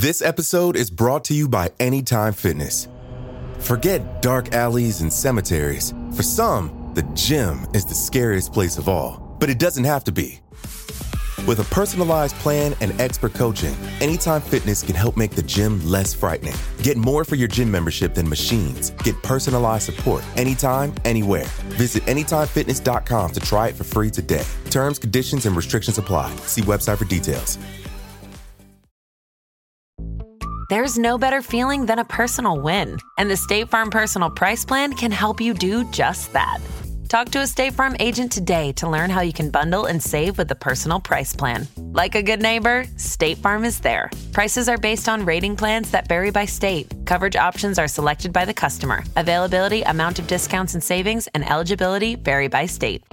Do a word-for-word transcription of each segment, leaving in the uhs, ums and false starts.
This episode is brought to you by Anytime Fitness. Forget dark alleys and cemeteries. For some, the gym is the scariest place of all, but it doesn't have to be. With a personalized plan and expert coaching, Anytime Fitness can help make the gym less frightening. Get more for your gym membership than machines. Get personalized support anytime, anywhere. Visit anytime fitness dot com to try it for free today. Terms, conditions, and restrictions apply. See website for details. There's no better feeling than a personal win, and the State Farm Personal Price Plan can help you do just that. Talk to a State Farm agent today to learn how you can bundle and save with the Personal Price Plan. Like a good neighbor, State Farm is there. Prices are based on rating plans that vary by state. Coverage options are selected by the customer. Availability, amount of discounts and savings, and eligibility vary by state.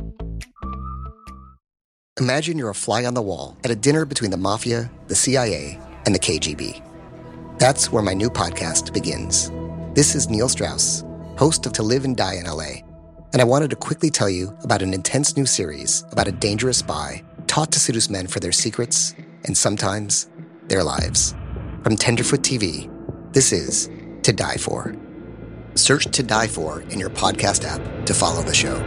Imagine you're a fly on the wall at a dinner between the Mafia, the C I A, and the K G B. That's where my new podcast begins. This is Neil Strauss, host of To Live and Die in L A, and I wanted to quickly tell you about an intense new series about a dangerous spy taught to seduce men for their secrets and sometimes their lives. From Tenderfoot T V, this is To Die For. Search To Die For in your podcast app to follow the show.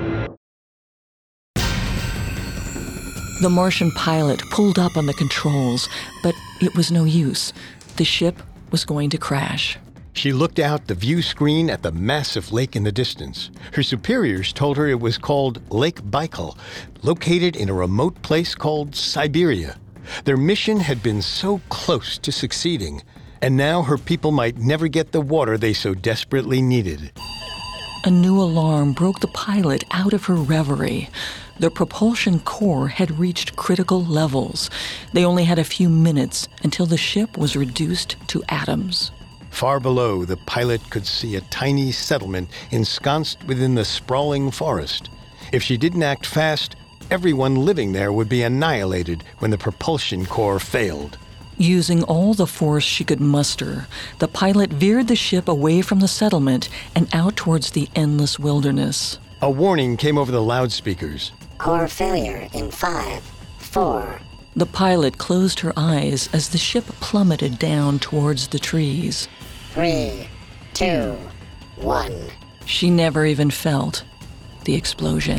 The Martian pilot pulled up on the controls, but it was no use. The ship was going to crash. She looked out the view screen at the massive lake in the distance. Her superiors told her it was called Lake Baikal, located in a remote place called Siberia. Their mission had been so close to succeeding, and now her people might never get the water they so desperately needed. A new alarm broke the pilot out of her reverie. The propulsion core had reached critical levels. They only had a few minutes until the ship was reduced to atoms. Far below, the pilot could see a tiny settlement ensconced within the sprawling forest. If she didn't act fast, everyone living there would be annihilated when the propulsion core failed. Using all the force she could muster, the pilot veered the ship away from the settlement and out towards the endless wilderness. A warning came over the loudspeakers. Core failure in five, four. The pilot closed her eyes as the ship plummeted down towards the trees. Three, two, one. She never even felt the explosion.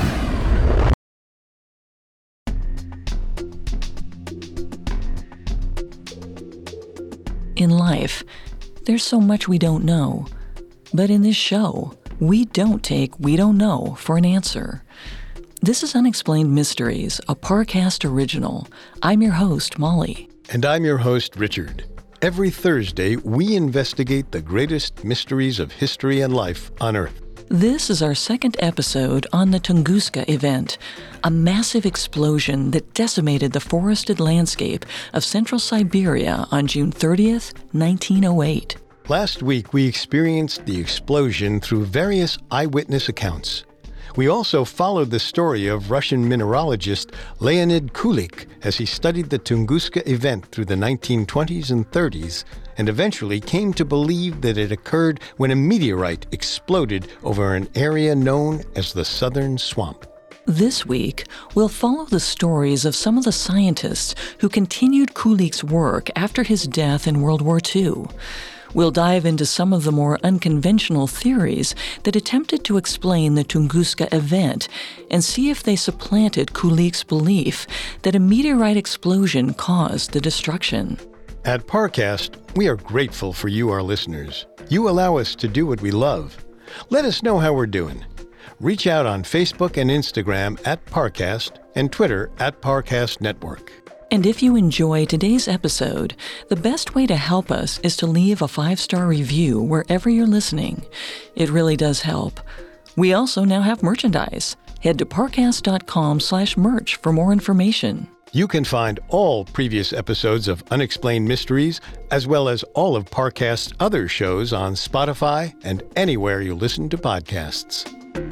In life, there's so much we don't know. But in this show, we don't take we don't know for an answer. This is Unexplained Mysteries, a Parcast original. I'm your host, Molly. And I'm your host, Richard. Every Thursday, we investigate the greatest mysteries of history and life on Earth. This is our second episode on the Tunguska event, a massive explosion that decimated the forested landscape of central Siberia on June thirtieth, nineteen oh eight. Last week, we experienced the explosion through various eyewitness accounts. We also followed the story of Russian mineralogist Leonid Kulik as he studied the Tunguska event through the nineteen twenties and thirties and eventually came to believe that it occurred when a meteorite exploded over an area known as the Southern Swamp. This week, we'll follow the stories of some of the scientists who continued Kulik's work after his death in World War Two. We'll dive into some of the more unconventional theories that attempted to explain the Tunguska event and see if they supplanted Kulik's belief that a meteorite explosion caused the destruction. At Parcast, we are grateful for you, our listeners. You allow us to do what we love. Let us know how we're doing. Reach out on Facebook and Instagram at Parcast and Twitter at Parcast Network. And if you enjoy today's episode, the best way to help us is to leave a five-star review wherever you're listening. It really does help. We also now have merchandise. Head to parcast.com slash merch for more information. You can find all previous episodes of Unexplained Mysteries, as well as all of Parcast's other shows on Spotify and anywhere you listen to podcasts.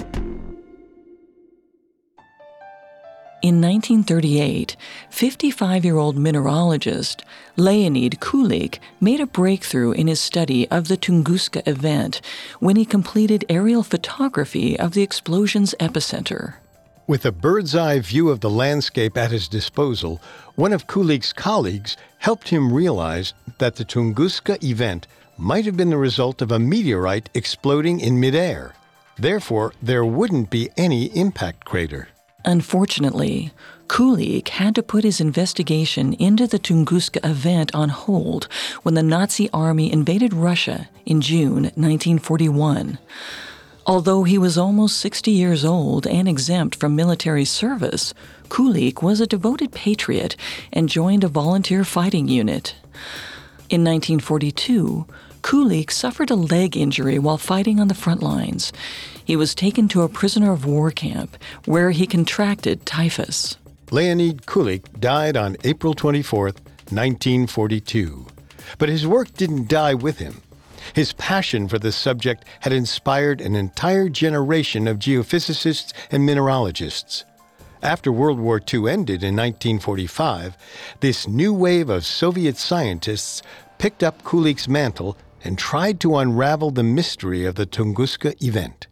In nineteen thirty-eight, fifty-five-year-old mineralogist Leonid Kulik made a breakthrough in his study of the Tunguska event when he completed aerial photography of the explosion's epicenter. With a bird's-eye view of the landscape at his disposal, one of Kulik's colleagues helped him realize that the Tunguska event might have been the result of a meteorite exploding in midair. Therefore, there wouldn't be any impact crater. Unfortunately, Kulik had to put his investigation into the Tunguska event on hold when the Nazi army invaded Russia in June nineteen forty-one. Although he was almost sixty years old and exempt from military service, Kulik was a devoted patriot and joined a volunteer fighting unit. In nineteen forty-two, Kulik suffered a leg injury while fighting on the front lines. He was taken to a prisoner of war camp where he contracted typhus. Leonid Kulik died on April twenty-fourth, nineteen forty-two. But his work didn't die with him. His passion for this subject had inspired an entire generation of geophysicists and mineralogists. After World War Two ended in nineteen forty-five, this new wave of Soviet scientists picked up Kulik's mantle and tried to unravel the mystery of the Tunguska event.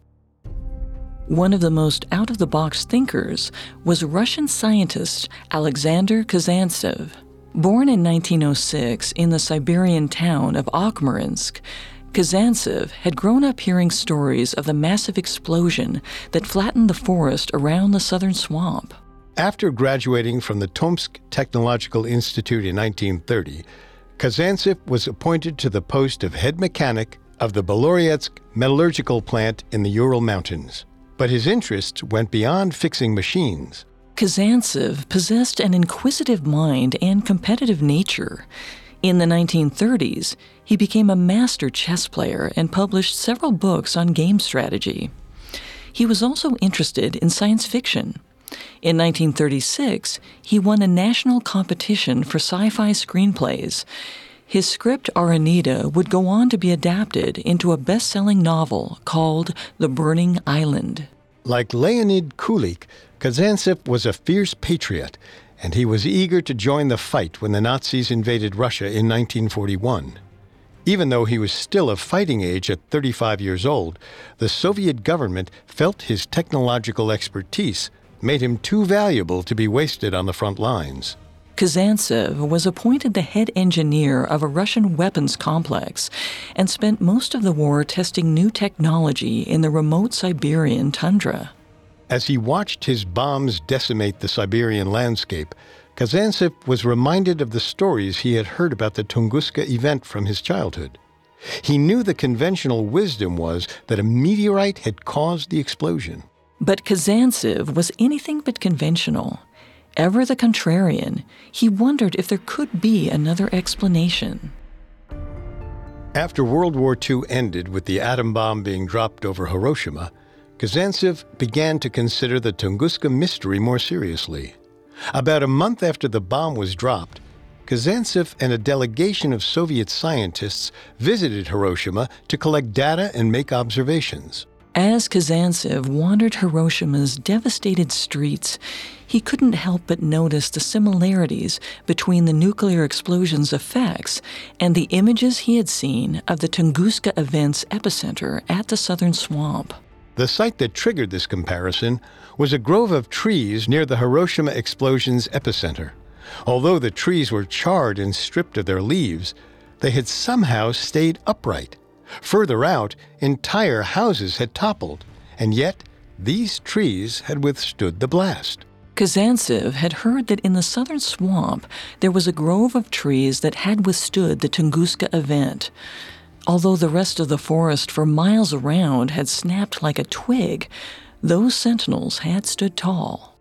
One of the most out-of-the-box thinkers was Russian scientist Alexander Kazantsev. Born in nineteen oh six in the Siberian town of Okhmarinsk, Kazantsev had grown up hearing stories of the massive explosion that flattened the forest around the southern swamp. After graduating from the Tomsk Technological Institute in nineteen thirty, Kazantsev was appointed to the post of head mechanic of the Beloretsk metallurgical plant in the Ural Mountains. But his interests went beyond fixing machines. Kazantsev possessed an inquisitive mind and competitive nature. In the nineteen thirties, he became a master chess player and published several books on game strategy. He was also interested in science fiction. In nineteen thirty-six, he won a national competition for sci-fi screenplays. His script, Aranita, would go on to be adapted into a best-selling novel called The Burning Island. Like Leonid Kulik, Kazantsev was a fierce patriot, and he was eager to join the fight when the Nazis invaded Russia in nineteen forty-one. Even though he was still of fighting age at thirty-five years old, the Soviet government felt his technological expertise made him too valuable to be wasted on the front lines. Kazantsev was appointed the head engineer of a Russian weapons complex and spent most of the war testing new technology in the remote Siberian tundra. As he watched his bombs decimate the Siberian landscape, Kazantsev was reminded of the stories he had heard about the Tunguska event from his childhood. He knew the conventional wisdom was that a meteorite had caused the explosion. But Kazantsev was anything but conventional. Ever the contrarian, he wondered if there could be another explanation. After World War Two ended with the atom bomb being dropped over Hiroshima, Kazantsev began to consider the Tunguska mystery more seriously. About a month after the bomb was dropped, Kazantsev and a delegation of Soviet scientists visited Hiroshima to collect data and make observations. As Kazantsev wandered Hiroshima's devastated streets, he couldn't help but notice the similarities between the nuclear explosion's effects and the images he had seen of the Tunguska event's epicenter at the southern swamp. The site that triggered this comparison was a grove of trees near the Hiroshima explosion's epicenter. Although the trees were charred and stripped of their leaves, they had somehow stayed upright. Further out, entire houses had toppled, and yet these trees had withstood the blast. Kazantsev had heard that in the southern swamp there was a grove of trees that had withstood the Tunguska event. Although the rest of the forest for miles around had snapped like a twig, those sentinels had stood tall.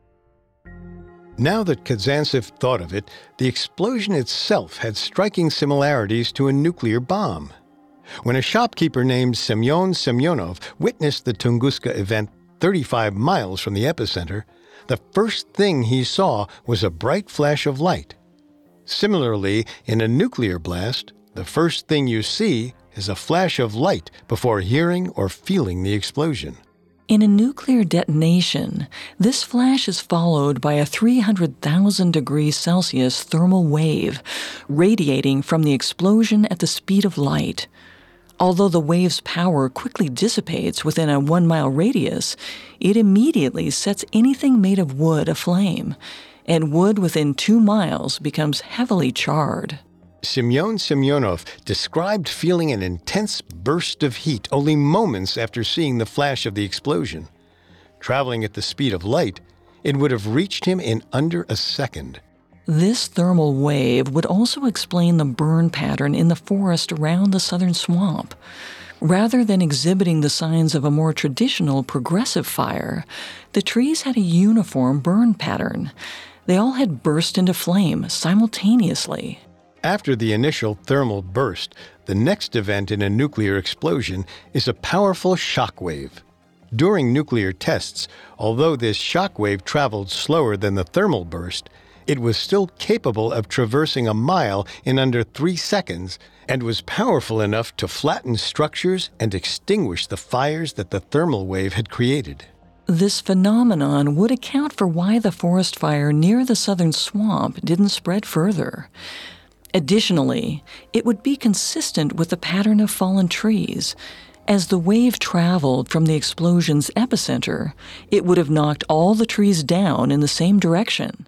Now that Kazantsev thought of it, the explosion itself had striking similarities to a nuclear bomb. When a shopkeeper named Semyon Semyonov witnessed the Tunguska event thirty-five miles from the epicenter, the first thing he saw was a bright flash of light. Similarly, in a nuclear blast, the first thing you see is a flash of light before hearing or feeling the explosion. In a nuclear detonation, this flash is followed by a three hundred thousand degrees Celsius thermal wave radiating from the explosion at the speed of light. Although the wave's power quickly dissipates within a one-mile radius, it immediately sets anything made of wood aflame. and wood within two miles becomes heavily charred. Semyon Semyonov described feeling an intense burst of heat only moments after seeing the flash of the explosion. Traveling at the speed of light, it would have reached him in under a second. This thermal wave would also explain the burn pattern in the forest around the southern swamp. Rather than exhibiting the signs of a more traditional progressive fire, the trees had a uniform burn pattern. They all had burst into flame simultaneously. After the initial thermal burst, the next event in a nuclear explosion is a powerful shock wave. During nuclear tests, although this shock wave traveled slower than the thermal burst, it was still capable of traversing a mile in under three seconds and was powerful enough to flatten structures and extinguish the fires that the thermal wave had created. This phenomenon would account for why the forest fire near the southern swamp didn't spread further. Additionally, it would be consistent with the pattern of fallen trees. As the wave traveled from the explosion's epicenter, it would have knocked all the trees down in the same direction.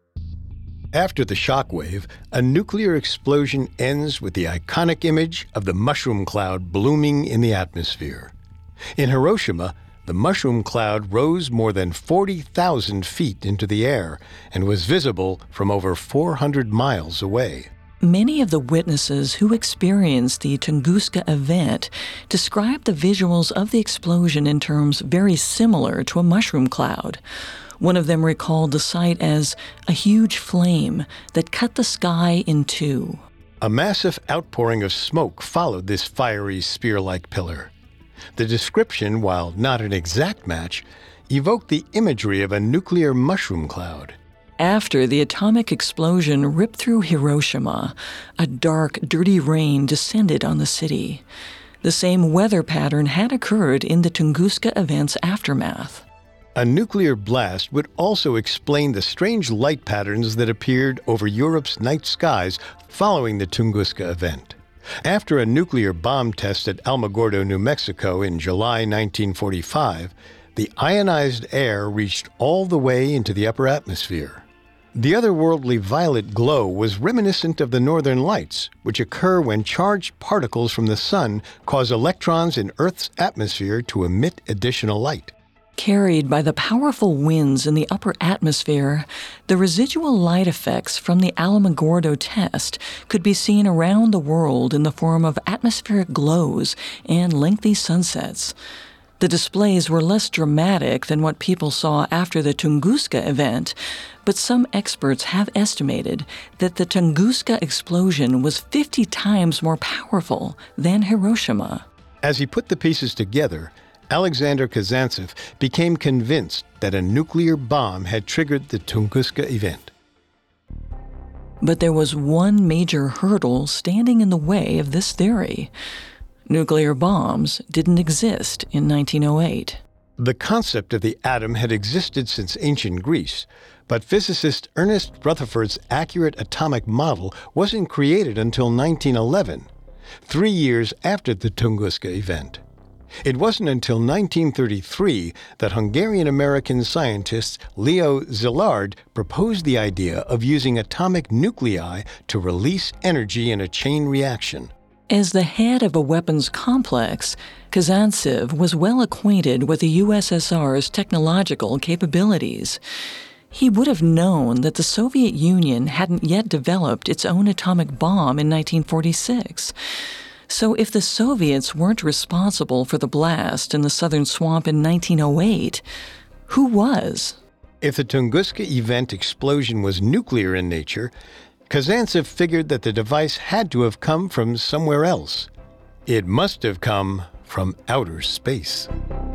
After the shock wave, a nuclear explosion ends with the iconic image of the mushroom cloud blooming in the atmosphere. In Hiroshima, the mushroom cloud rose more than forty thousand feet into the air and was visible from over four hundred miles away. Many of the witnesses who experienced the Tunguska event described the visuals of the explosion in terms very similar to a mushroom cloud. One of them recalled the sight as a huge flame that cut the sky in two. A massive outpouring of smoke followed this fiery spear-like pillar. The description, while not an exact match, evoked the imagery of a nuclear mushroom cloud. After the atomic explosion ripped through Hiroshima, a dark, dirty rain descended on the city. The same weather pattern had occurred in the Tunguska event's aftermath. A nuclear blast would also explain the strange light patterns that appeared over Europe's night skies following the Tunguska event. After a nuclear bomb test at Alamogordo, New Mexico in July nineteen forty-five, the ionized air reached all the way into the upper atmosphere. The otherworldly violet glow was reminiscent of the northern lights, which occur when charged particles from the sun cause electrons in Earth's atmosphere to emit additional light. Carried by the powerful winds in the upper atmosphere, the residual light effects from the Alamogordo test could be seen around the world in the form of atmospheric glows and lengthy sunsets. The displays were less dramatic than what people saw after the Tunguska event, but some experts have estimated that the Tunguska explosion was fifty times more powerful than Hiroshima. As he put the pieces together, Alexander Kazantsev became convinced that a nuclear bomb had triggered the Tunguska event. But there was one major hurdle standing in the way of this theory. Nuclear bombs didn't exist in nineteen oh eight. The concept of the atom had existed since ancient Greece, but physicist Ernest Rutherford's accurate atomic model wasn't created until nineteen eleven, three years after the Tunguska event. It wasn't until nineteen thirty-three that Hungarian-American scientist Leo Szilard proposed the idea of using atomic nuclei to release energy in a chain reaction. As the head of a weapons complex, Kazantsev was well acquainted with the U S S R's technological capabilities. He would have known that the Soviet Union hadn't yet developed its own atomic bomb in nineteen forty-six. So if the Soviets weren't responsible for the blast in the southern swamp in nineteen oh eight, who was? If the Tunguska event explosion was nuclear in nature, Kazantsev figured that the device had to have come from somewhere else. It must have come from outer space.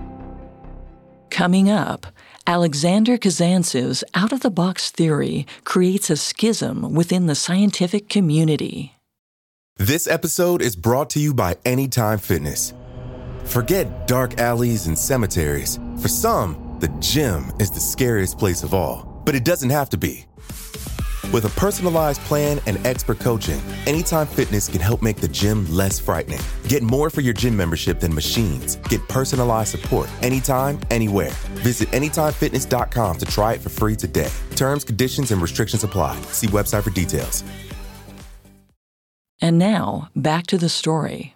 Coming up, Alexander Kazantsev's out-of-the-box theory creates a schism within the scientific community. This episode is brought to you by Anytime Fitness. Forget dark alleys and cemeteries. For some, the gym is the scariest place of all. But it doesn't have to be. With a personalized plan and expert coaching, Anytime Fitness can help make the gym less frightening. Get more for your gym membership than machines. Get personalized support anytime, anywhere. Visit anytime fitness dot com to try it for free today. Terms, conditions, and restrictions apply. See website for details. And now, back to the story.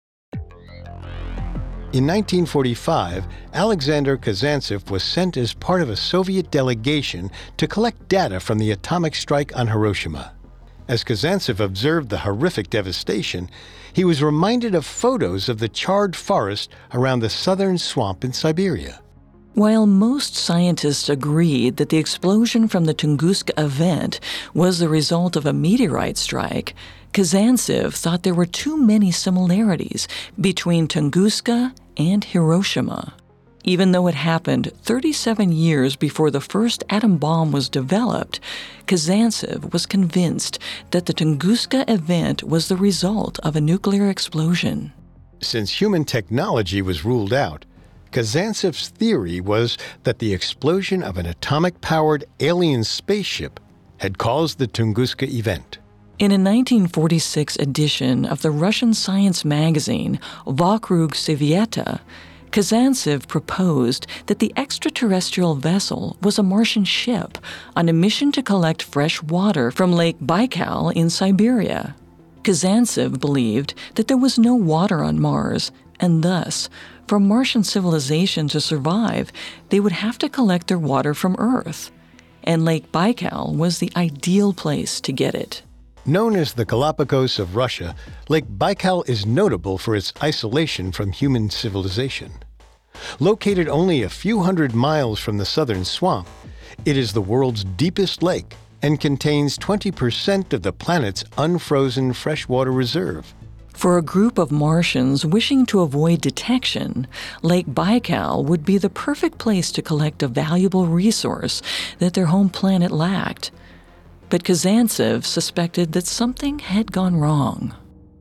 In nineteen forty-five, Alexander Kazantsev was sent as part of a Soviet delegation to collect data from the atomic strike on Hiroshima. As Kazantsev observed the horrific devastation, he was reminded of photos of the charred forest around the southern swamp in Siberia. While most scientists agreed that the explosion from the Tunguska event was the result of a meteorite strike, Kazantsev thought there were too many similarities between Tunguska and Hiroshima. Even though it happened thirty-seven years before the first atom bomb was developed, Kazantsev was convinced that the Tunguska event was the result of a nuclear explosion. Since human technology was ruled out, Kazantsev's theory was that the explosion of an atomic-powered alien spaceship had caused the Tunguska event. In a nineteen forty-six edition of the Russian science magazine Vokrug Sveta, Kazantsev proposed that the extraterrestrial vessel was a Martian ship on a mission to collect fresh water from Lake Baikal in Siberia. Kazantsev believed that there was no water on Mars, and thus, for Martian civilization to survive, they would have to collect their water from Earth. And Lake Baikal was the ideal place to get it. Known as the Galapagos of Russia, Lake Baikal is notable for its isolation from human civilization. Located only a few hundred miles from the southern swamp, it is the world's deepest lake and contains twenty percent of the planet's unfrozen freshwater reserve. For a group of Martians wishing to avoid detection, Lake Baikal would be the perfect place to collect a valuable resource that their home planet lacked. But Kazantsev suspected that something had gone wrong.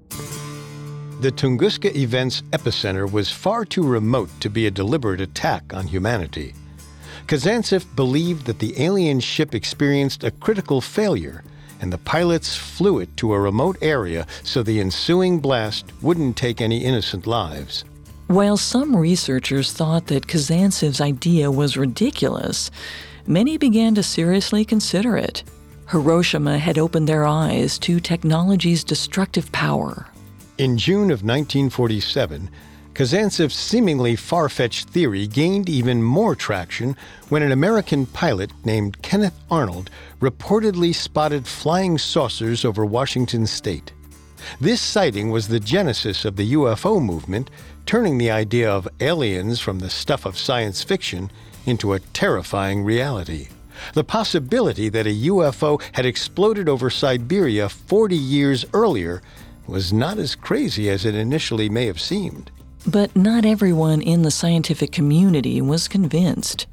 The Tunguska event's epicenter was far too remote to be a deliberate attack on humanity. Kazantsev believed that the alien ship experienced a critical failure, and the pilots flew it to a remote area so the ensuing blast wouldn't take any innocent lives. While some researchers thought that Kazantsev's idea was ridiculous, many began to seriously consider it. Hiroshima had opened their eyes to technology's destructive power. In June of nineteen forty-seven, Kazantsev's seemingly far-fetched theory gained even more traction when an American pilot named Kenneth Arnold reportedly spotted flying saucers over Washington state. This sighting was the genesis of the U F O movement, turning the idea of aliens from the stuff of science fiction into a terrifying reality. The possibility that a U F O had exploded over Siberia forty years earlier was not as crazy as it initially may have seemed. But not everyone in the scientific community was convinced.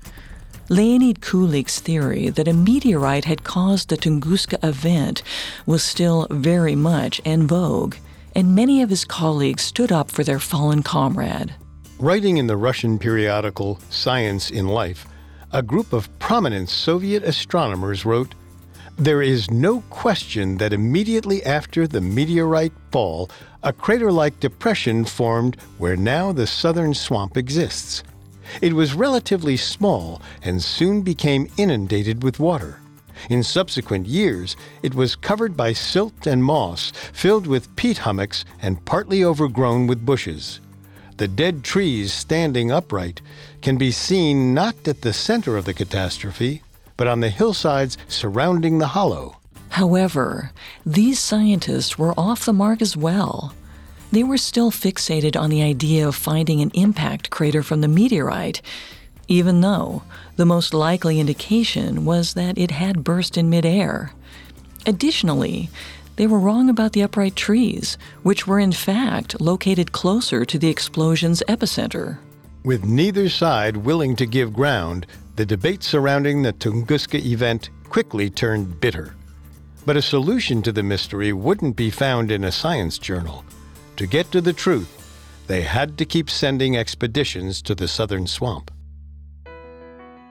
Leonid Kulik's theory that a meteorite had caused the Tunguska event was still very much en vogue, and many of his colleagues stood up for their fallen comrade. Writing in the Russian periodical Science in Life, a group of prominent Soviet astronomers wrote, "There is no question that immediately after the meteorite fall, a crater-like depression formed where now the southern swamp exists. It was relatively small and soon became inundated with water. In subsequent years, it was covered by silt and moss, filled with peat hummocks and partly overgrown with bushes. The dead trees standing upright can be seen not at the center of the catastrophe, but on the hillsides surrounding the hollow." However, these scientists were off the mark as well. They were still fixated on the idea of finding an impact crater from the meteorite, even though the most likely indication was that it had burst in midair. Additionally, they were wrong about the upright trees, which were in fact located closer to the explosion's epicenter. With neither side willing to give ground, the debate surrounding the Tunguska event quickly turned bitter. But a solution to the mystery wouldn't be found in a science journal. To get to the truth, they had to keep sending expeditions to the southern swamp.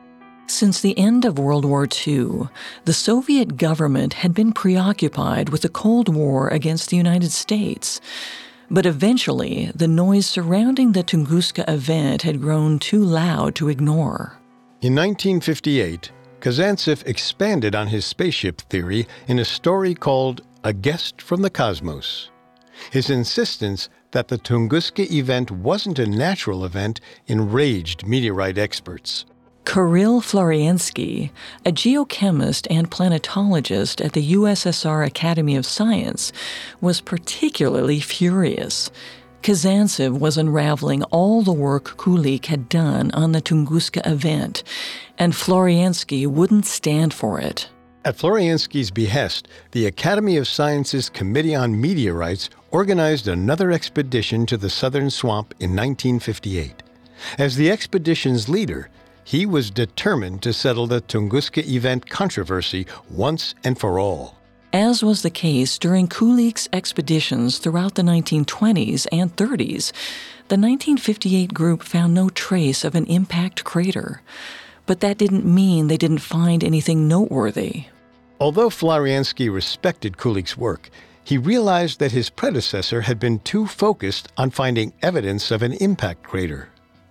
Since the end of World War Two, the Soviet government had been preoccupied with the Cold War against the United States. But eventually, the noise surrounding the Tunguska event had grown too loud to ignore. In nineteen fifty-eight, Kazantsev expanded on his spaceship theory in a story called A Guest from the Cosmos. His insistence that the Tunguska event wasn't a natural event enraged meteorite experts. Kirill Floriansky, a geochemist and planetologist at the U S S R Academy of Science, was particularly furious. Kazantsev was unraveling all the work Kulik had done on the Tunguska event, and Floriansky wouldn't stand for it. At Floriansky's behest, the Academy of Sciences Committee on Meteorites organized another expedition to the southern swamp in nineteen fifty-eight. As the expedition's leader, he was determined to settle the Tunguska event controversy once and for all. As was the case during Kulik's expeditions throughout the nineteen twenties and thirties, the nineteen fifty-eight group found no trace of an impact crater. But that didn't mean they didn't find anything noteworthy. Although Floriansky respected Kulik's work, he realized that his predecessor had been too focused on finding evidence of an impact crater.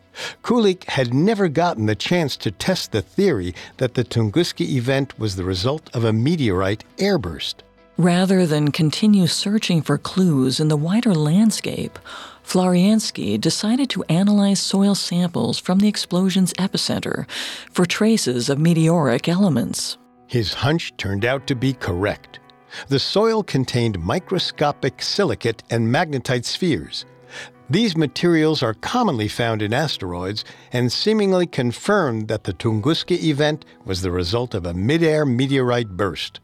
Kulik had never gotten the chance to test the theory that the Tunguska event was the result of a meteorite airburst. Rather than continue searching for clues in the wider landscape, Floriansky decided to analyze soil samples from the explosion's epicenter for traces of meteoric elements. His hunch turned out to be correct. The soil contained microscopic silicate and magnetite spheres. These materials are commonly found in asteroids and seemingly confirmed that the Tunguska event was the result of a mid-air meteorite burst.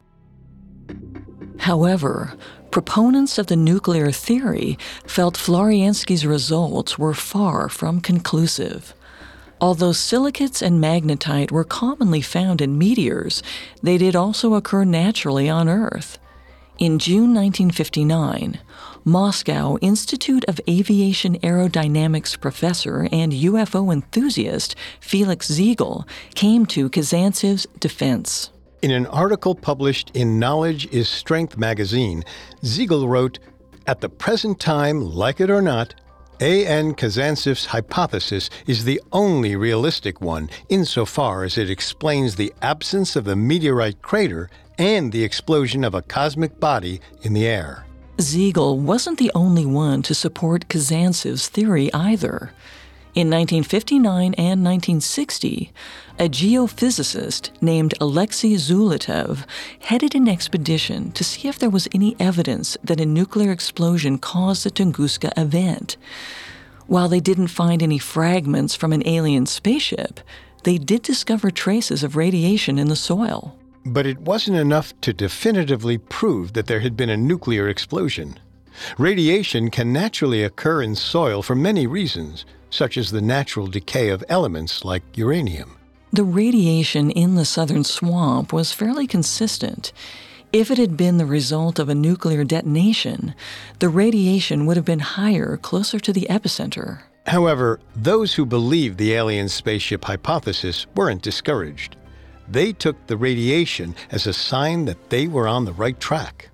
However, proponents of the nuclear theory felt Floriansky's results were far from conclusive. Although silicates and magnetite were commonly found in meteors, they did also occur naturally on Earth. In June nineteen fifty-nine, Moscow Institute of Aviation Aerodynamics professor and U F O enthusiast Felix Ziegel came to Kazantsev's defense. In an article published in Knowledge is Strength magazine, Ziegel wrote, "At the present time, like it or not, A N Kazantsev's hypothesis is the only realistic one insofar as it explains the absence of the meteorite crater and the explosion of a cosmic body in the air." Ziegel wasn't the only one to support Kazantsev's theory either. In nineteen fifty-nine and nineteen sixty, a geophysicist named Alexei Zolotev headed an expedition to see if there was any evidence that a nuclear explosion caused the Tunguska event. While they didn't find any fragments from an alien spaceship, they did discover traces of radiation in the soil. But it wasn't enough to definitively prove that there had been a nuclear explosion. Radiation can naturally occur in soil for many reasons, such as the natural decay of elements like uranium. The radiation in the southern swamp was fairly consistent. If it had been the result of a nuclear detonation, the radiation would have been higher, closer to the epicenter. However, those who believed the alien spaceship hypothesis weren't discouraged. They took the radiation as a sign that they were on the right track.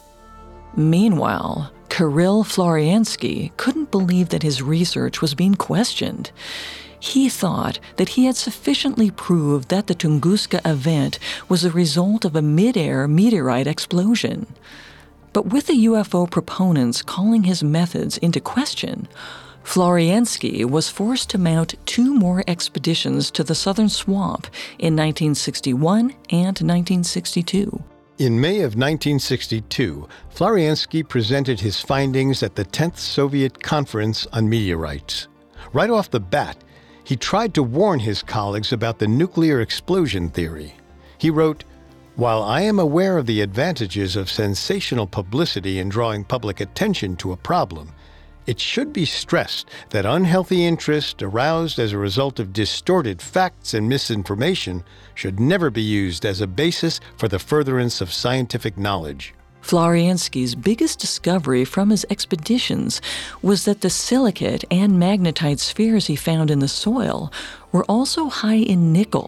Meanwhile, Kirill Floriansky couldn't believe that his research was being questioned. He thought that he had sufficiently proved that the Tunguska event was a result of a mid-air meteorite explosion. But with the U F O proponents calling his methods into question, Floriansky was forced to mount two more expeditions to the southern swamp in nineteen sixty-one and nineteen sixty-two. In May of nineteen sixty-two, Floriansky presented his findings at the tenth Soviet Conference on Meteorites. Right off the bat, he tried to warn his colleagues about the nuclear explosion theory. He wrote, "While I am aware of the advantages of sensational publicity in drawing public attention to a problem, it should be stressed that unhealthy interest aroused as a result of distorted facts and misinformation should never be used as a basis for the furtherance of scientific knowledge." Floriansky's biggest discovery from his expeditions was that the silicate and magnetite spheres he found in the soil were also high in nickel,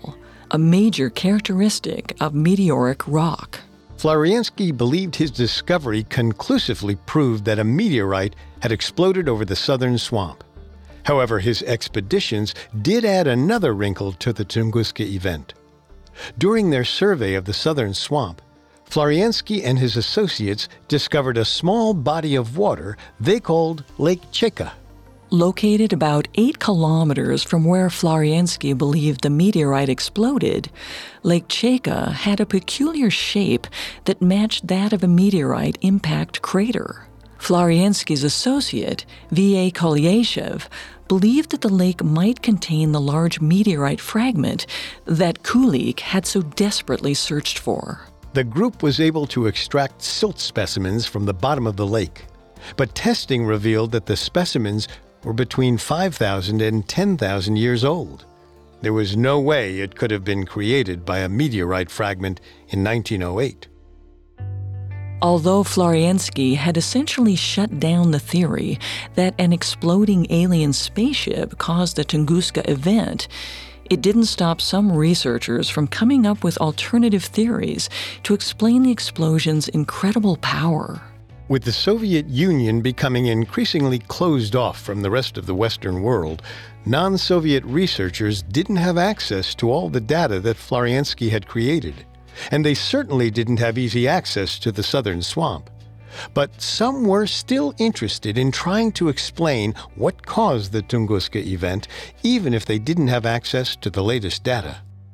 a major characteristic of meteoric rock. Floriansky believed his discovery conclusively proved that a meteorite had exploded over the southern swamp. However, his expeditions did add another wrinkle to the Tunguska event. During their survey of the southern swamp, Floriansky and his associates discovered a small body of water they called Lake Cheka. Located about eight kilometers from where Floriansky believed the meteorite exploded, Lake Cheka had a peculiar shape that matched that of a meteorite impact crater. Floriansky's associate, V A Kolyashev, believed that the lake might contain the large meteorite fragment that Kulik had so desperately searched for. The group was able to extract silt specimens from the bottom of the lake, but testing revealed that the specimens were between five thousand and ten thousand years old. There was no way it could have been created by a meteorite fragment in nineteen oh eight. Although Floriansky had essentially shut down the theory that an exploding alien spaceship caused the Tunguska event, it didn't stop some researchers from coming up with alternative theories to explain the explosion's incredible power. With the Soviet Union becoming increasingly closed off from the rest of the Western world, non-Soviet researchers didn't have access to all the data that Floriansky had created, and they certainly didn't have easy access to the southern swamp. But some were still interested in trying to explain what caused the Tunguska event, even if they didn't have access to the latest data.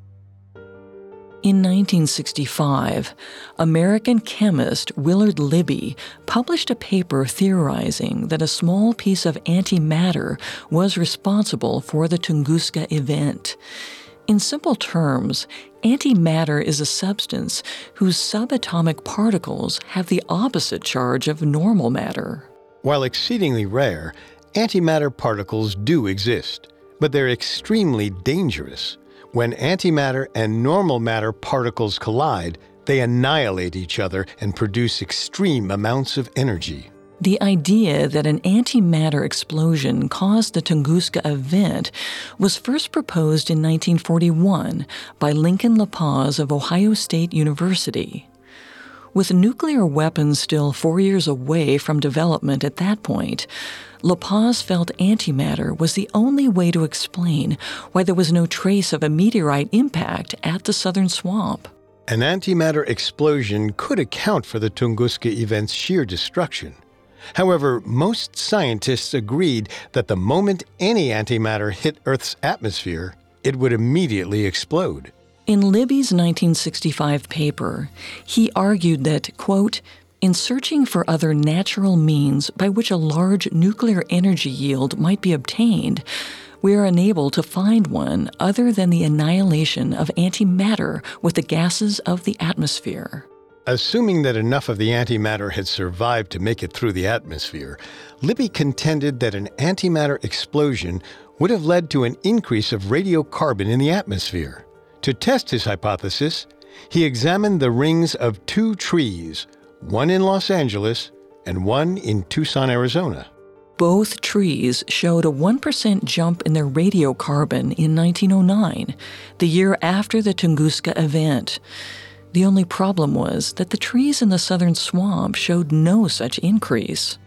In nineteen sixty-five, American chemist Willard Libby published a paper theorizing that a small piece of antimatter was responsible for the Tunguska event. In simple terms, antimatter is a substance whose subatomic particles have the opposite charge of normal matter. While exceedingly rare, antimatter particles do exist, but they're extremely dangerous. When antimatter and normal matter particles collide, they annihilate each other and produce extreme amounts of energy. The idea that an antimatter explosion caused the Tunguska event was first proposed in nineteen forty-one by Lincoln LaPaz of Ohio State University. With nuclear weapons still four years away from development at that point, LaPaz felt antimatter was the only way to explain why there was no trace of a meteorite impact at the southern swamp. An antimatter explosion could account for the Tunguska event's sheer destruction. However, most scientists agreed that the moment any antimatter hit Earth's atmosphere, it would immediately explode. In Libby's nineteen sixty-five paper, he argued that, quote, in searching for other natural means by which a large nuclear energy yield might be obtained, we are unable to find one other than the annihilation of antimatter with the gases of the atmosphere. Assuming that enough of the antimatter had survived to make it through the atmosphere, Libby contended that an antimatter explosion would have led to an increase of radiocarbon in the atmosphere. To test his hypothesis, he examined the rings of two trees, one in Los Angeles and one in Tucson, Arizona. Both trees showed a one percent jump in their radiocarbon in nineteen oh nine, the year after the Tunguska event. The only problem was that the trees in the southern swamp showed no such increase.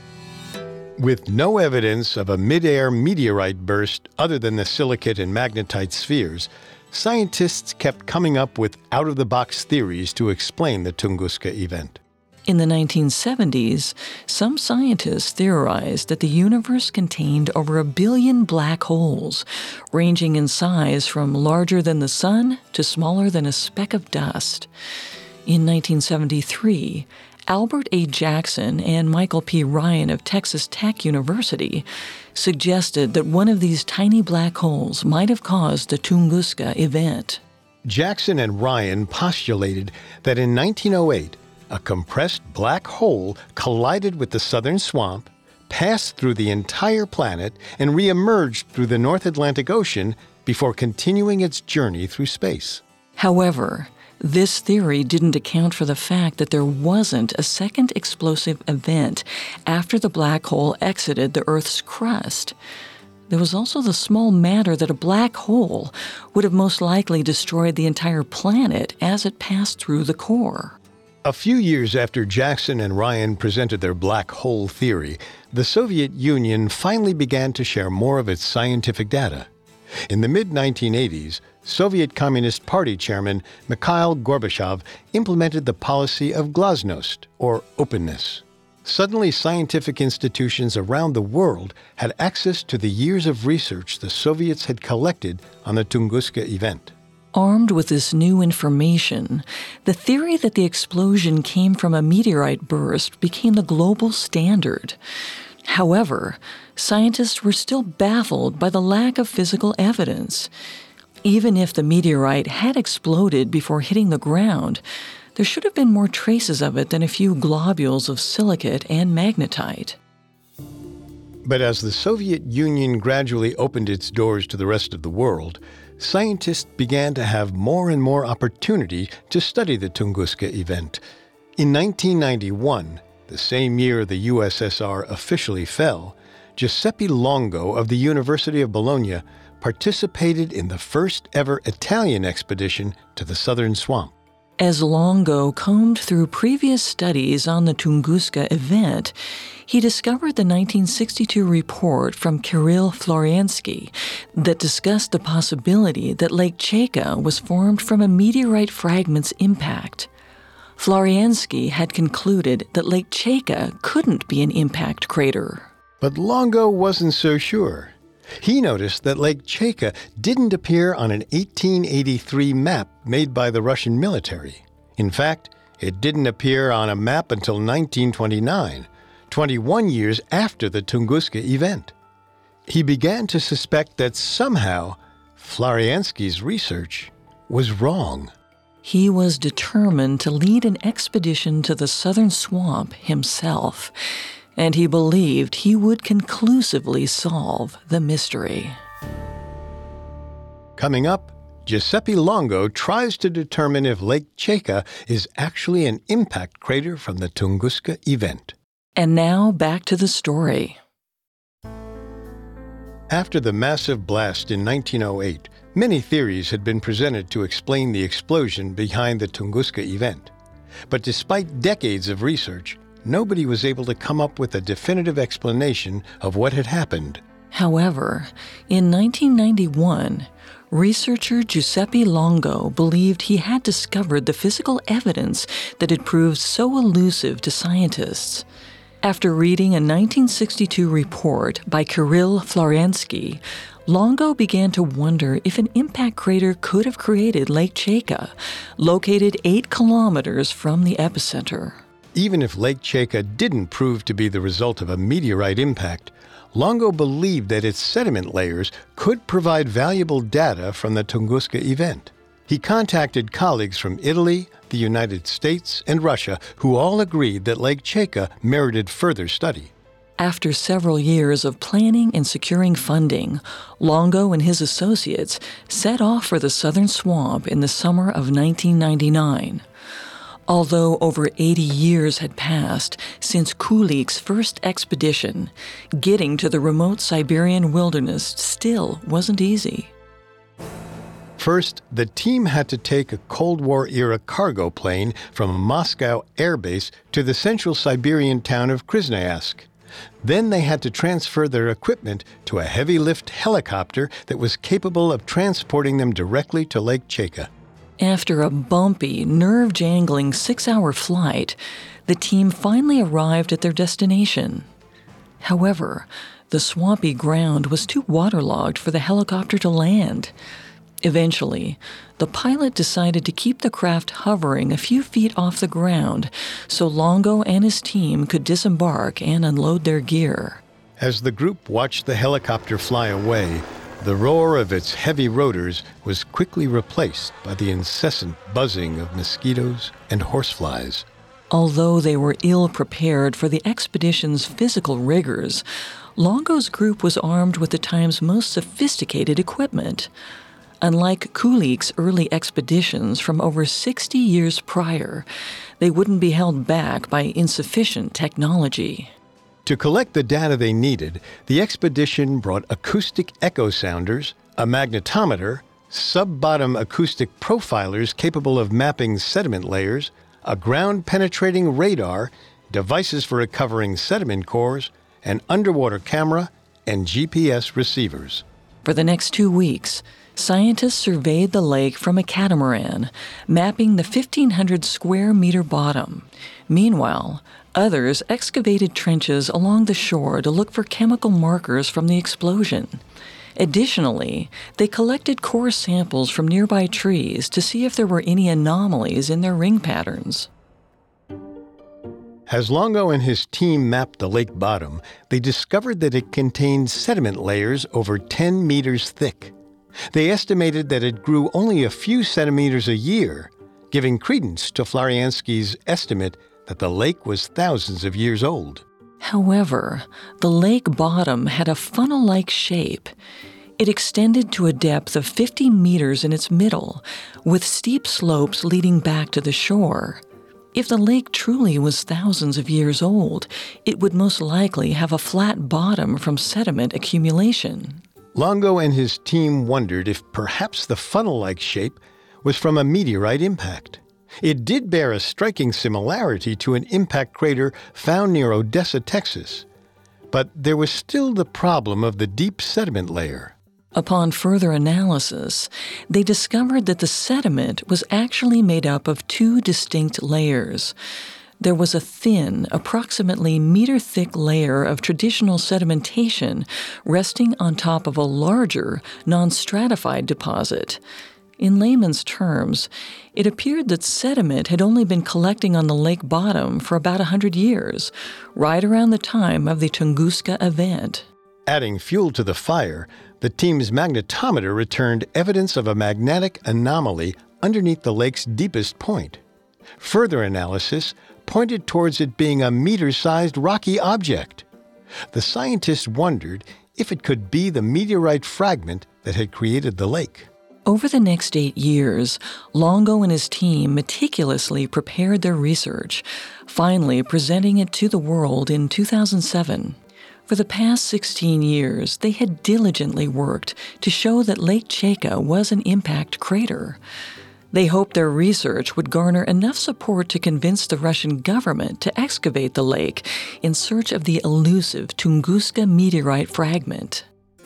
With no evidence of a mid-air meteorite burst other than the silicate and magnetite spheres, scientists kept coming up with out-of-the-box theories to explain the Tunguska event. In the nineteen seventies, some scientists theorized that the universe contained over a billion black holes, ranging in size from larger than the sun to smaller than a speck of dust. In nineteen seventy-three, Albert A. Jackson and Michael P. Ryan of Texas Tech University suggested that one of these tiny black holes might have caused the Tunguska event. Jackson and Ryan postulated that in nineteen oh eight, a compressed black hole collided with the southern swamp, passed through the entire planet, and re-emerged through the North Atlantic Ocean before continuing its journey through space. However, this theory didn't account for the fact that there wasn't a second explosive event after the black hole exited the Earth's crust. there was also the small matter that a black hole would have most likely destroyed the entire planet as it passed through the core. A few years after Jackson and Ryan presented their black hole theory, the Soviet Union finally began to share more of its scientific data. In the mid nineteen eighties, Soviet Communist Party Chairman Mikhail Gorbachev implemented the policy of glasnost, or openness. Suddenly, scientific institutions around the world had access to the years of research the Soviets had collected on the Tunguska event. Armed with this new information, the theory that the explosion came from a meteorite burst became the global standard. However, scientists were still baffled by the lack of physical evidence. Even if the meteorite had exploded before hitting the ground, there should have been more traces of it than a few globules of silicate and magnetite. But as the Soviet Union gradually opened its doors to the rest of the world, scientists began to have more and more opportunity to study the Tunguska event. In nineteen ninety-one, the same year the U S S R officially fell, Giuseppe Longo of the University of Bologna participated in the first ever Italian expedition to the southern swamp. As Longo combed through previous studies on the Tunguska event, he discovered the nineteen sixty-two report from Kirill Floriansky that discussed the possibility that Lake Cheka was formed from a meteorite fragment's impact. Floriansky had concluded that Lake Cheka couldn't be an impact crater. But Longo wasn't so sure. He noticed that Lake Cheka didn't appear on an eighteen eighty-three map made by the Russian military. In fact, it didn't appear on a map until nineteen twenty-nine, twenty-one years after the Tunguska event. He began to suspect that somehow Floriansky's research was wrong. He was determined to lead an expedition to the southern swamp himself, and he believed he would conclusively solve the mystery. Coming up, Giuseppe Longo tries to determine if Lake Cheka is actually an impact crater from the Tunguska event. And now back to the story. After the massive blast in nineteen oh eight, many theories had been presented to explain the explosion behind the Tunguska event. But despite decades of research, nobody was able to come up with a definitive explanation of what had happened. However, in nineteen ninety-one, researcher Giuseppe Longo believed he had discovered the physical evidence that had proved so elusive to scientists. After reading a nineteen sixty-two report by Kirill Floriansky, Longo began to wonder if an impact crater could have created Lake Cheka, located eight kilometers from the epicenter. Even if Lake Cheka didn't prove to be the result of a meteorite impact, Longo believed that its sediment layers could provide valuable data from the Tunguska event. He contacted colleagues from Italy, the United States, and Russia, who all agreed that Lake Cheka merited further study. After several years of planning and securing funding, Longo and his associates set off for the southern swamp in the summer of nineteen ninety-nine. Although over eighty years had passed since Kulik's first expedition, getting to the remote Siberian wilderness still wasn't easy. First, the team had to take a Cold War-era cargo plane from a Moscow airbase to the central Siberian town of Krasnoyarsk. Then they had to transfer their equipment to a heavy-lift helicopter that was capable of transporting them directly to Lake Cheka. After a bumpy, nerve-jangling six-hour flight, the team finally arrived at their destination. However, the swampy ground was too waterlogged for the helicopter to land. Eventually, the pilot decided to keep the craft hovering a few feet off the ground so Longo and his team could disembark and unload their gear. As the group watched the helicopter fly away, the roar of its heavy rotors was quickly replaced by the incessant buzzing of mosquitoes and horseflies. Although they were ill-prepared for the expedition's physical rigors, Longo's group was armed with the time's most sophisticated equipment. Unlike Kulik's early expeditions from over sixty years prior, they wouldn't be held back by insufficient technology. To collect the data they needed, the expedition brought acoustic echo sounders, a magnetometer, sub-bottom acoustic profilers capable of mapping sediment layers, a ground-penetrating radar, devices for recovering sediment cores, an underwater camera, and G P S receivers. For the next two weeks, scientists surveyed the lake from a catamaran, mapping the fifteen hundred square meter bottom. Meanwhile, others excavated trenches along the shore to look for chemical markers from the explosion. Additionally, they collected core samples from nearby trees to see if there were any anomalies in their ring patterns. As Longo and his team mapped the lake bottom, they discovered that it contained sediment layers over ten meters thick. They estimated that it grew only a few centimeters a year, giving credence to Floriansky's estimate that the lake was thousands of years old. However, the lake bottom had a funnel-like shape. It extended to a depth of fifty meters in its middle, with steep slopes leading back to the shore. If the lake truly was thousands of years old, it would most likely have a flat bottom from sediment accumulation. Longo and his team wondered if perhaps the funnel-like shape was from a meteorite impact. It did bear a striking similarity to an impact crater found near Odessa, Texas. But there was still the problem of the deep sediment layer. Upon further analysis, they discovered that the sediment was actually made up of two distinct layers. There was a thin, approximately meter-thick layer of traditional sedimentation resting on top of a larger, non-stratified deposit. In layman's terms, it appeared that sediment had only been collecting on the lake bottom for about one hundred years, right around the time of the Tunguska event. Adding fuel to the fire, the team's magnetometer returned evidence of a magnetic anomaly underneath the lake's deepest point. Further analysis pointed towards it being a meter-sized rocky object. The scientists wondered if it could be the meteorite fragment that had created the lake. Over the next eight years, Longo and his team meticulously prepared their research, finally presenting it to the world in two thousand seven. For the past sixteen years, they had diligently worked to show that Lake Cheka was an impact crater. They hoped their research would garner enough support to convince the Russian government to excavate the lake in search of the elusive Tunguska meteorite fragment.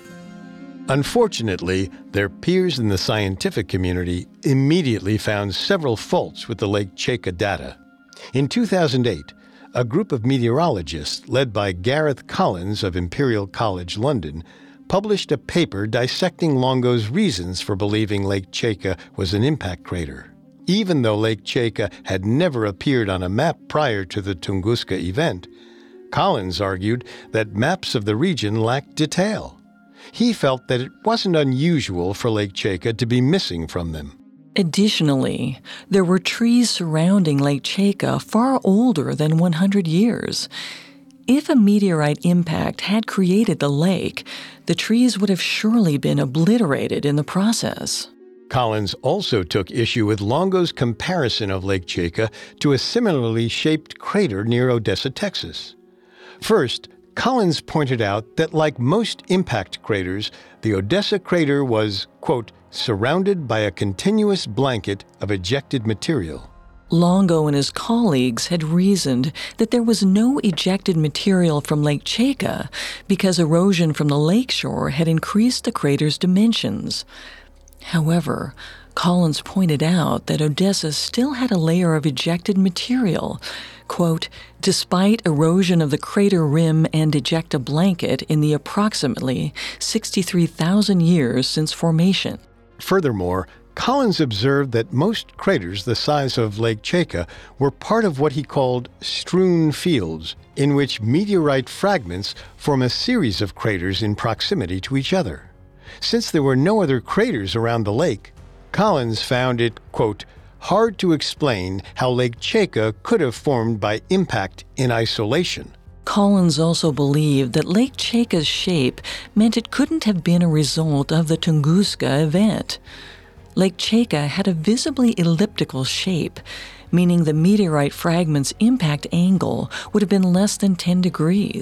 Unfortunately, their peers in the scientific community immediately found several faults with the Lake Cheka data. In two thousand eight, a group of meteorologists led by Gareth Collins of Imperial College London published a paper dissecting Longo's reasons for believing Lake Cheka was an impact crater. Even though Lake Cheka had never appeared on a map prior to the Tunguska event, Collins argued that maps of the region lacked detail. He felt that it wasn't unusual for Lake Cheka to be missing from them. Additionally, there were trees surrounding Lake Cheka far older than one hundred years. If a meteorite impact had created the lake, the trees would have surely been obliterated in the process. Collins also took issue with Longo's comparison of Lake Cheka to a similarly shaped crater near Odessa, Texas. First, Collins pointed out that like most impact craters, the Odessa crater was, quote, surrounded by a continuous blanket of ejected material. Longo and his colleagues had reasoned that there was no ejected material from Lake Cheka because erosion from the lakeshore had increased the crater's dimensions. However, Collins pointed out that Odessa still had a layer of ejected material, quote, despite erosion of the crater rim and ejecta blanket in the approximately sixty-three thousand years since formation. Furthermore, Collins observed that most craters the size of Lake Cheka were part of what he called strewn fields, in which meteorite fragments form a series of craters in proximity to each other. Since there were no other craters around the lake, Collins found it, quote, hard to explain how Lake Cheka could have formed by impact in isolation. Collins also believed that Lake Cheka's shape meant it couldn't have been a result of the Tunguska event. Lake Cheka had a visibly elliptical shape, meaning the meteorite fragment's impact angle would have been less than ten degrees.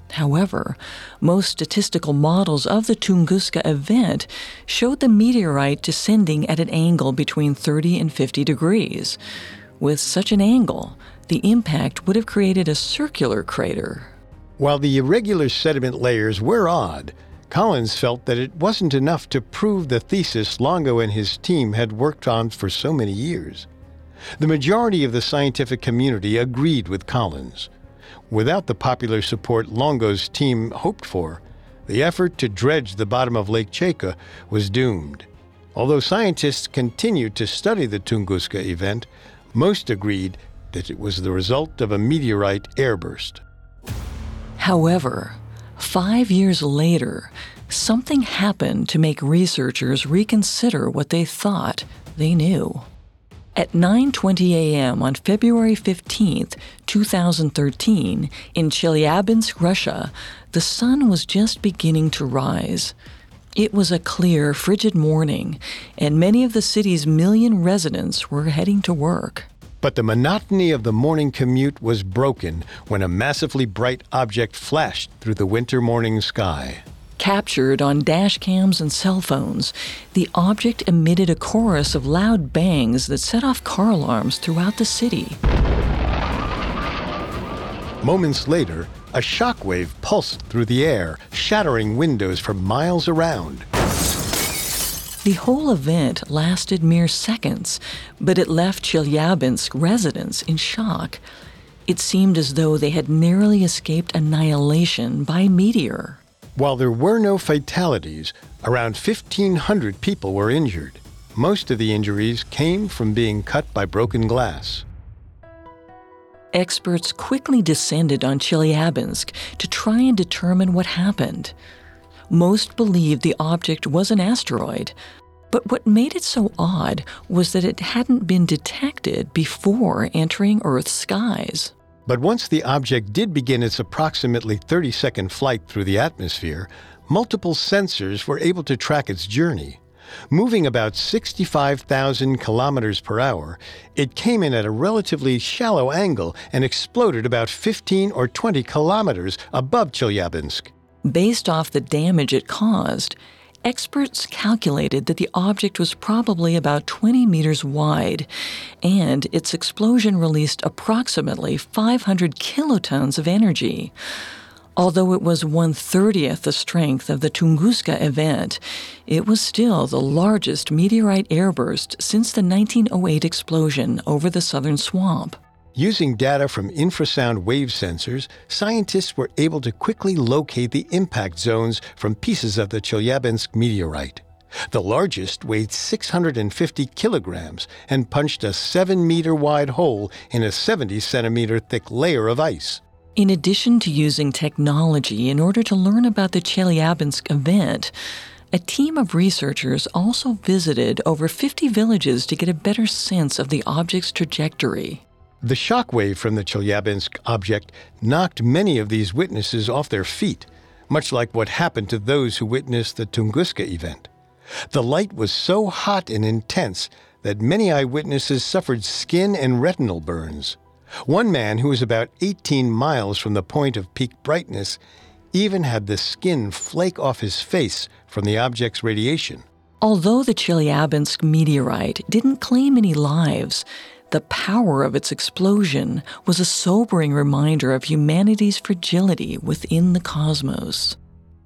However, most statistical models of the Tunguska event showed the meteorite descending at an angle between thirty and fifty degrees. With such an angle, the impact would have created a circular crater. While the irregular sediment layers were odd, Collins felt that it wasn't enough to prove the thesis Longo and his team had worked on for so many years. The majority of the scientific community agreed with Collins. Without the popular support Longo's team hoped for, the effort to dredge the bottom of Lake Cheka was doomed. Although scientists continued to study the Tunguska event, most agreed that it was the result of a meteorite airburst. However, five years later, something happened to make researchers reconsider what they thought they knew. At nine twenty a.m. on February fifteenth, two thousand thirteen, in Chelyabinsk, Russia, the sun was just beginning to rise. It was a clear, frigid morning, and many of the city's million residents were heading to work. But the monotony of the morning commute was broken when a massively bright object flashed through the winter morning sky. Captured on dash cams and cell phones, the object emitted a chorus of loud bangs that set off car alarms throughout the city. Moments later, a shockwave pulsed through the air, shattering windows for miles around. The whole event lasted mere seconds, but it left Chelyabinsk residents in shock. It seemed as though they had narrowly escaped annihilation by a meteor. While there were no fatalities, around fifteen hundred people were injured. Most of the injuries came from being cut by broken glass. Experts quickly descended on Chelyabinsk to try and determine what happened. Most believed the object was an asteroid, but what made it so odd was that it hadn't been detected before entering Earth's skies. But once the object did begin its approximately thirty-second flight through the atmosphere, multiple sensors were able to track its journey. Moving about sixty-five thousand kilometers per hour, it came in at a relatively shallow angle and exploded about fifteen or twenty kilometers above Chelyabinsk. Based off the damage it caused, experts calculated that the object was probably about twenty meters wide, and its explosion released approximately five hundred kilotons of energy. Although it was one-thirtieth the strength of the Tunguska event, it was still the largest meteorite airburst since the nineteen oh eight explosion over the southern swamp. Using data from infrasound wave sensors, scientists were able to quickly locate the impact zones from pieces of the Chelyabinsk meteorite. The largest weighed six hundred fifty kilograms and punched a seven-meter-wide hole in a seventy centimeter thick layer of ice. In addition to using technology in order to learn about the Chelyabinsk event, a team of researchers also visited over fifty villages to get a better sense of the object's trajectory. The shockwave from the Chelyabinsk object knocked many of these witnesses off their feet, much like what happened to those who witnessed the Tunguska event. The light was so hot and intense that many eyewitnesses suffered skin and retinal burns. One man, who was about eighteen miles from the point of peak brightness, even had the skin flake off his face from the object's radiation. Although the Chelyabinsk meteorite didn't claim any lives, the power of its explosion was a sobering reminder of humanity's fragility within the cosmos.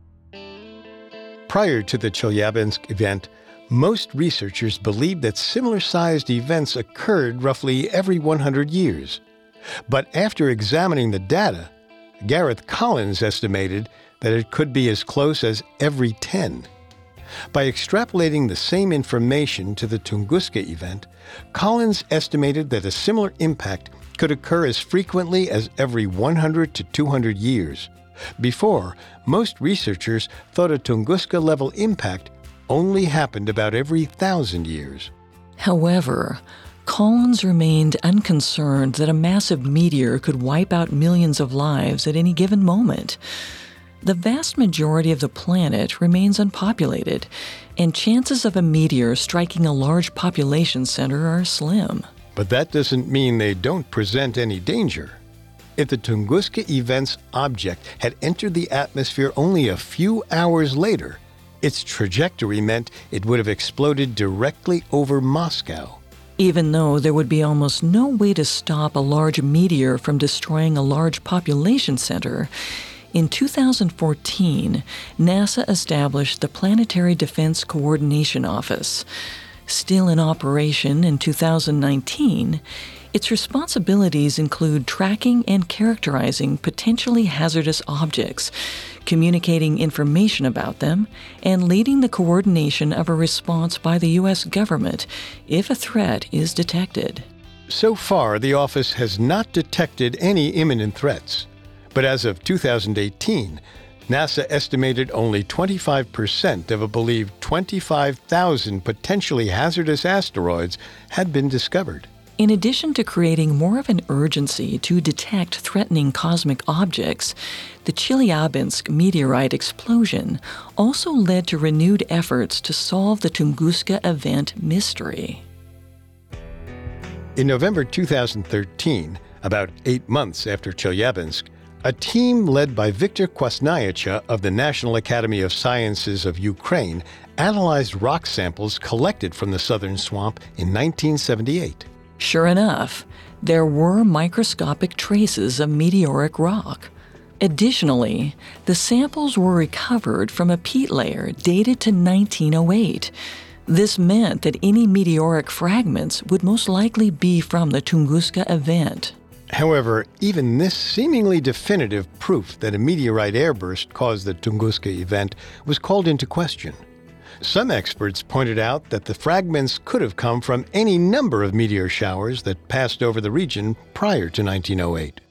Prior to the Chelyabinsk event, most researchers believed that similar-sized events occurred roughly every one hundred years. But after examining the data, Gareth Collins estimated that it could be as close as every ten. By extrapolating the same information to the Tunguska event, Collins estimated that a similar impact could occur as frequently as every one hundred to two hundred years. Before, most researchers thought a Tunguska-level impact only happened about every thousand years. However, Collins remained unconcerned that a massive meteor could wipe out millions of lives at any given moment. The vast majority of the planet remains unpopulated, and chances of a meteor striking a large population center are slim. But that doesn't mean they don't present any danger. If the Tunguska Event's object had entered the atmosphere only a few hours later, its trajectory meant it would have exploded directly over Moscow. Even though there would be almost no way to stop a large meteor from destroying a large population center, in two thousand fourteen, NASA established the Planetary Defense Coordination Office. Still in operation in two thousand nineteen, its responsibilities include tracking and characterizing potentially hazardous objects, communicating information about them, and leading the coordination of a response by the U S government if a threat is detected. So far, the office has not detected any imminent threats. But as of two thousand eighteen, NASA estimated only twenty-five percent of a believed twenty-five thousand potentially hazardous asteroids had been discovered. In addition to creating more of an urgency to detect threatening cosmic objects, the Chelyabinsk meteorite explosion also led to renewed efforts to solve the Tunguska event mystery. In November two thousand thirteen, about eight months after Chelyabinsk, a team led by Viktor Kwasniacha of the National Academy of Sciences of Ukraine analyzed rock samples collected from the southern swamp in nineteen seventy-eight. Sure enough, there were microscopic traces of meteoric rock. Additionally, the samples were recovered from a peat layer dated to nineteen oh eight. This meant that any meteoric fragments would most likely be from the Tunguska event. However, even this seemingly definitive proof that a meteorite airburst caused the Tunguska event was called into question. Some experts pointed out that the fragments could have come from any number of meteor showers that passed over the region prior to nineteen oh eight.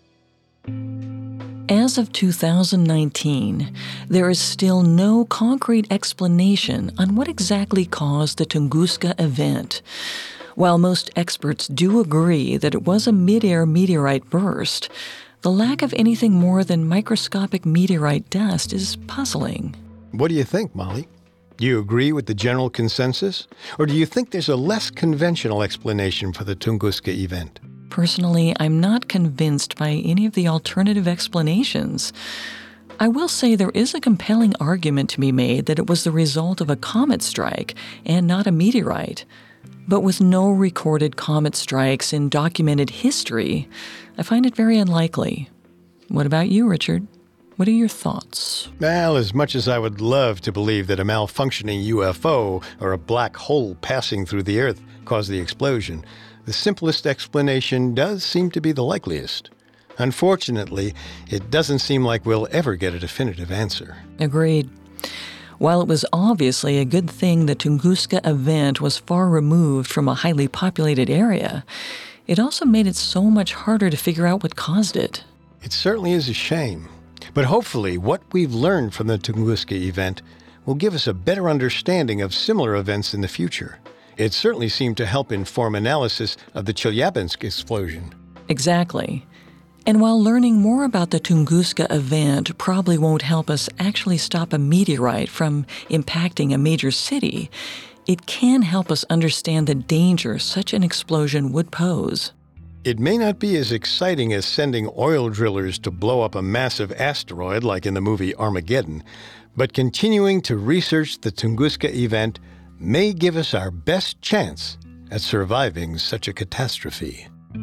As of two thousand nineteen, there is still no concrete explanation on what exactly caused the Tunguska event. While most experts do agree that it was a mid-air meteorite burst, the lack of anything more than microscopic meteorite dust is puzzling. What do you think, Molly? Do you agree with the general consensus? Or do you think there's a less conventional explanation for the Tunguska event? Personally, I'm not convinced by any of the alternative explanations. I will say there is a compelling argument to be made that it was the result of a comet strike and not a meteorite. But with no recorded comet strikes in documented history, I find it very unlikely. What about you, Richard? What are your thoughts? Well, as much as I would love to believe that a malfunctioning U F O or a black hole passing through the Earth caused the explosion, the simplest explanation does seem to be the likeliest. Unfortunately, it doesn't seem like we'll ever get a definitive answer. Agreed. While it was obviously a good thing the Tunguska event was far removed from a highly populated area, it also made it so much harder to figure out what caused it. It certainly is a shame. But hopefully, what we've learned from the Tunguska event will give us a better understanding of similar events in the future. It certainly seemed to help inform analysis of the Chelyabinsk explosion. Exactly. And while learning more about the Tunguska event probably won't help us actually stop a meteorite from impacting a major city, it can help us understand the danger such an explosion would pose. It may not be as exciting as sending oil drillers to blow up a massive asteroid like in the movie Armageddon, but continuing to research the Tunguska event may give us our best chance at surviving such a catastrophe.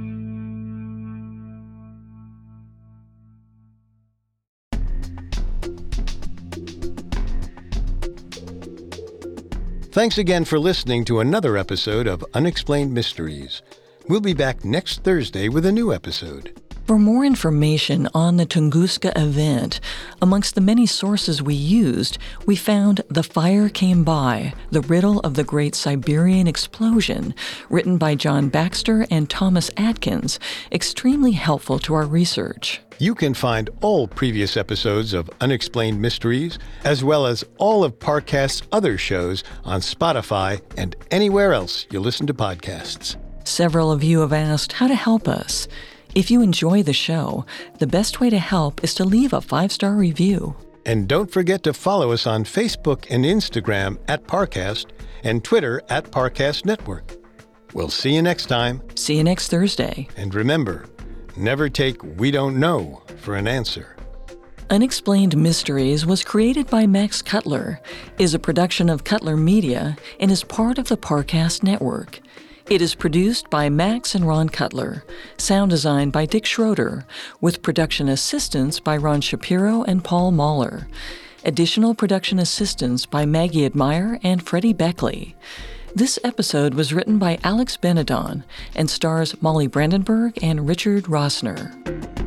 Thanks again for listening to another episode of Unexplained Mysteries. We'll be back next Thursday with a new episode. For more information on the Tunguska event, amongst the many sources we used, we found The Fire Came By, The Riddle of the Great Siberian Explosion, written by John Baxter and Thomas Atkins, extremely helpful to our research. You can find all previous episodes of Unexplained Mysteries, as well as all of Parcast's other shows on Spotify and anywhere else you listen to podcasts. Several of you have asked how to help us. If you enjoy the show, the best way to help is to leave a five-star review. And don't forget to follow us on Facebook and Instagram at Parcast and Twitter at Parcast Network. We'll see you next time. See you next Thursday. And remember, never take "we don't know" for an answer. Unexplained Mysteries was created by Max Cutler, is a production of Cutler Media, and is part of the Parcast Network. It is produced by Max and Ron Cutler, sound design by Dick Schroeder, with production assistance by Ron Shapiro and Paul Mahler. Additional production assistance by Maggie Admire and Freddie Beckley. This episode was written by Alex Benedon and stars Molly Brandenburg and Richard Rossner.